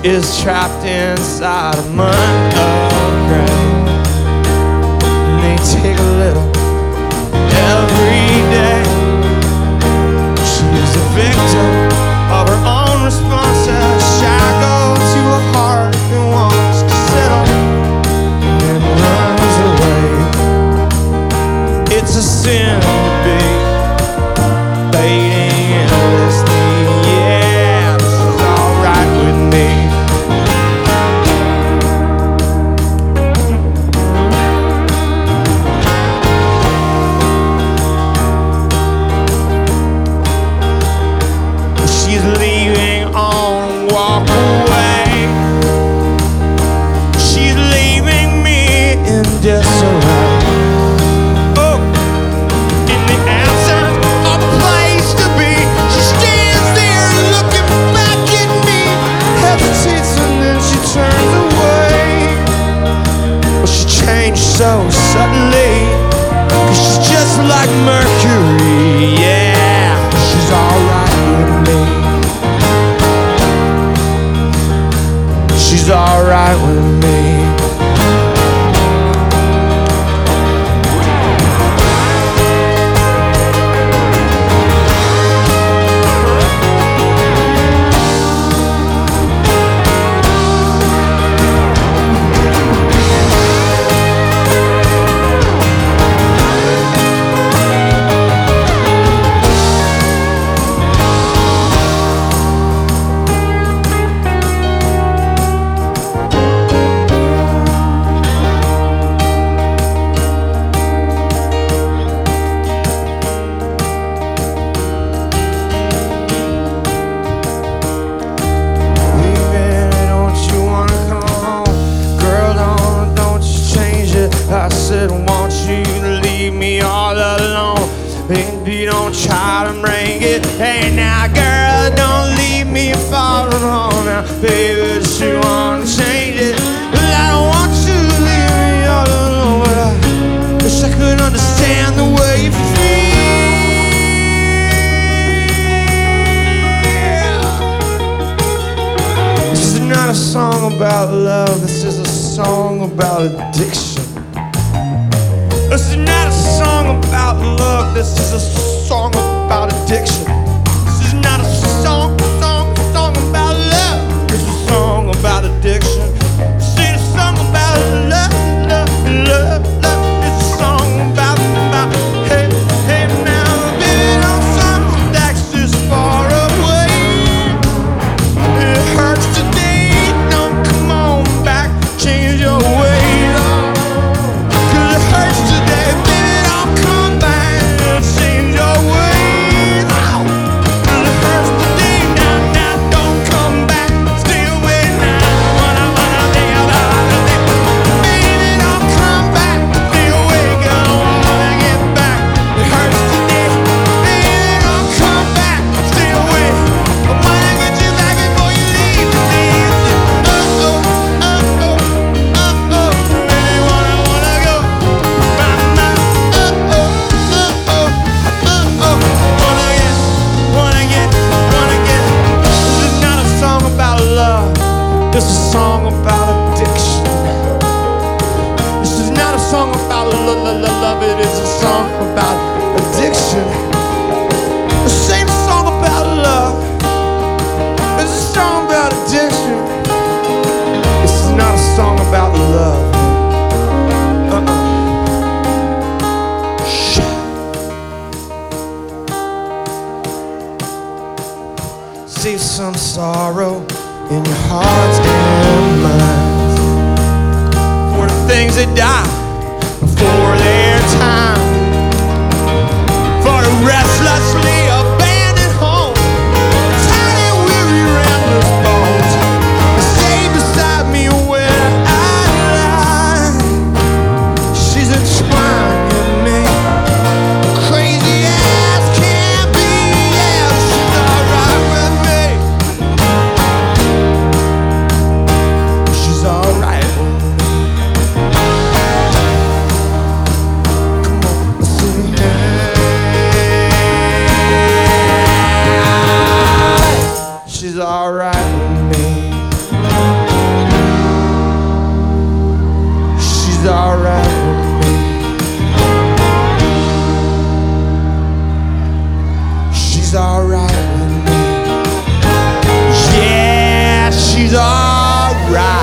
is trapped inside a mud of grave. And they take a little every day. She is a victim of her own responses, shackled to a heart that wants to settle and runs away. It's a sin to be fading endlessly. Yeah, this is alright with me. She's leaving on a walk away. She's leaving me in disarray. Oh, in the absence of a place to be, she stands there looking back at me, hesitates and then she turns away. Well, she changed so suddenly, 'cause she's just like Mercury. Yeah, she's alright with me. She's alright with me. I said, won't you leave me all alone? Baby, don't try to bring it. Hey now, girl, don't leave me far alone. Now, baby, she wanna change it, but I don't want you to leave me all alone. But I wish I could understand the way you feel. This is not a song about love. This is a song about addiction. This is not a song about love, this is a song about addiction. This is not a song about love, this is a song about addiction. This is a song about love, love. It's a song about hey now, baby, don't some that's just far away. It hurts today, don't come on back, change your ways. This is a song about addiction. This is not a song about love, it is a song about addiction. This ain't a song about love, it's a song about addiction. This is not a song about love. Save some sorrow in your hearts and minds for the things that die before their time, for the restlessly abandoned home, tiny weary ramblers bones that stay beside me where I lie. She's entwined in me, crazy as can be. Yeah, she's alright with me. She's alright with me. Come on, sing hey. She's alright with me. She's alright with me. She's alright with me. Yeah, she's alright.